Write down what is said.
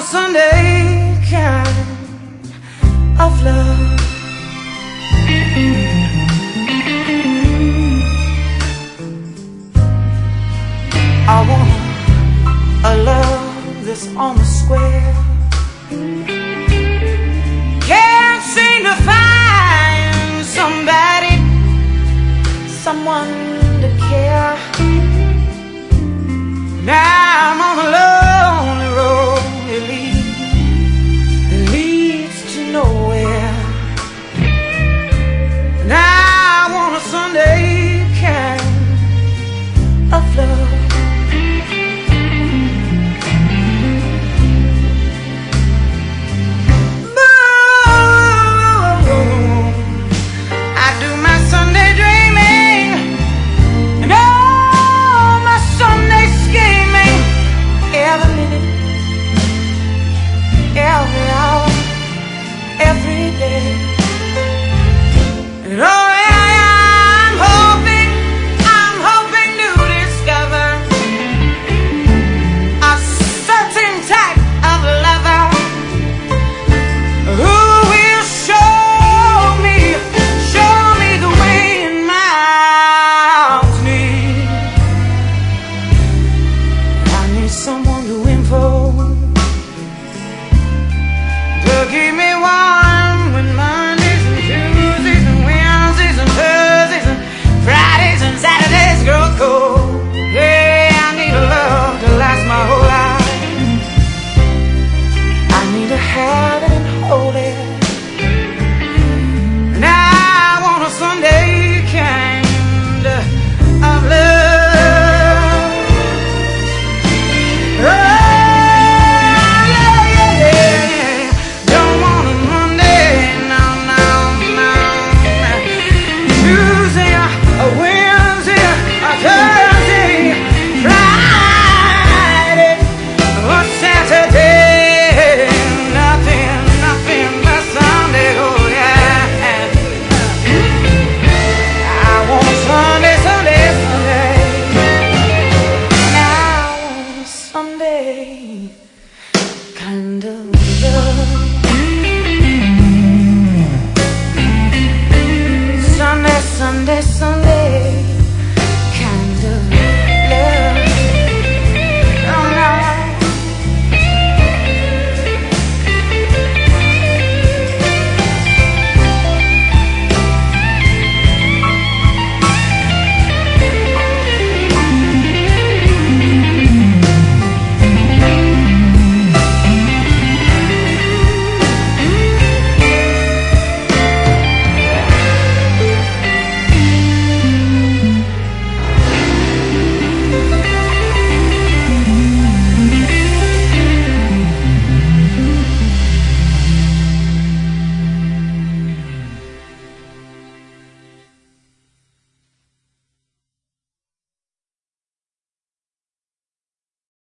Sunday kind of love. I want a love that's on the square. Can't seem to find somebody, someone to care. Now I'm on a lonely road. It leads to nowhere. Now I want a Sunday kind of love. Every hour, every day. And oh yeah, I'm hoping to discover a certain type of lover who will show me the way in my arms need. I need someone to invoke, keep me warm when Mondays and Tuesdays and Wednesdays and Thursdays and Fridays and Saturdays grow cold. Yeah, I need a love to last my whole life. I need to have it and hold it. Now I want a Sunday kind of love. Oh, kind of love. Sunday, Sunday, Sunday.